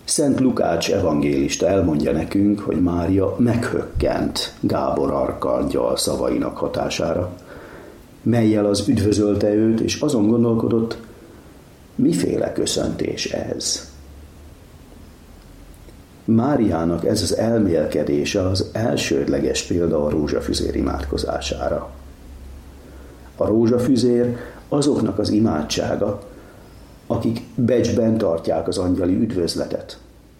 Szent Lukács evangélista elmondja nekünk, hogy Mária meghökkent Gábor arkangyal szavainak hatására, mellyel az üdvözölte őt, és azon gondolkodott, miféle köszöntés ez. Máriának ez az elmélkedése az elsődleges példa a rózsafüzér imádkozására. A rózsafüzér azoknak az imádsága, akik becsben tartják az angyali üdvözletet.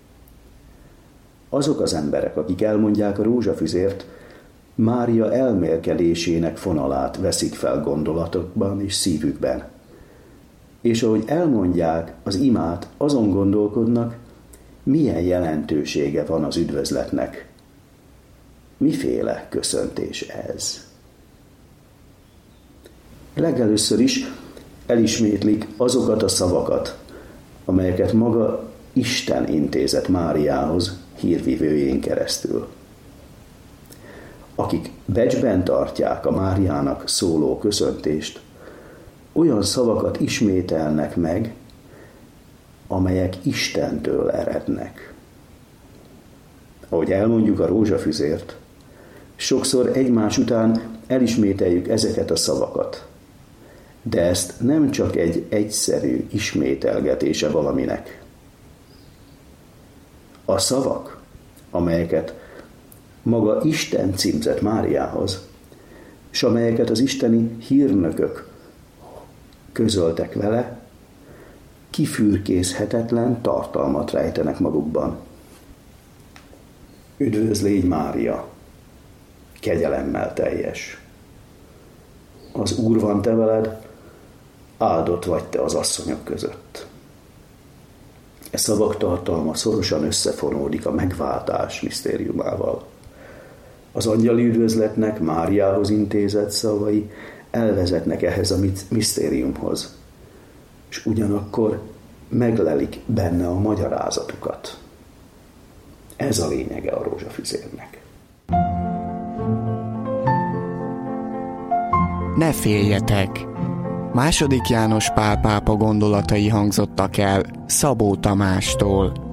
Azok az emberek, akik elmondják a rózsafüzért, Mária elmélkedésének fonalát veszik fel gondolatokban és szívükben. És ahogy elmondják az imát, azon gondolkodnak, milyen jelentősége van az üdvözletnek. Miféle köszöntés ez? Legelőször is elismétlik azokat a szavakat, amelyeket maga Isten intézett Máriához hírvivőjén keresztül. Akik becsben tartják a Máriának szóló köszöntést, olyan szavakat ismételnek meg, amelyek Istentől erednek. Ahogy elmondjuk a rózsafüzért, sokszor egymás után elismételjük ezeket a szavakat, de ezt nem csak egy egyszerű ismételgetése valaminek. A szavak, amelyeket maga Isten címzett Máriához, és amelyeket az isteni hírnökök közöltek vele, kifürkészhetetlen tartalmat rejtenek magukban. Üdvözlégy Mária, kegyelemmel teljes! Az Úr van te veled, áldott vagy te az asszonyok között. E szavak tartalma szorosan összefonódik a megváltás misztériumával. Az angyali üdvözletnek Máriához intézett szavai elvezetnek ehhez a misztériumhoz, és ugyanakkor meglelik benne a magyarázatukat. Ez a lényege a rózsafüzérnek. Ne féljetek! II. János Pál pápa gondolatai hangzottak el Szabó Tamástól.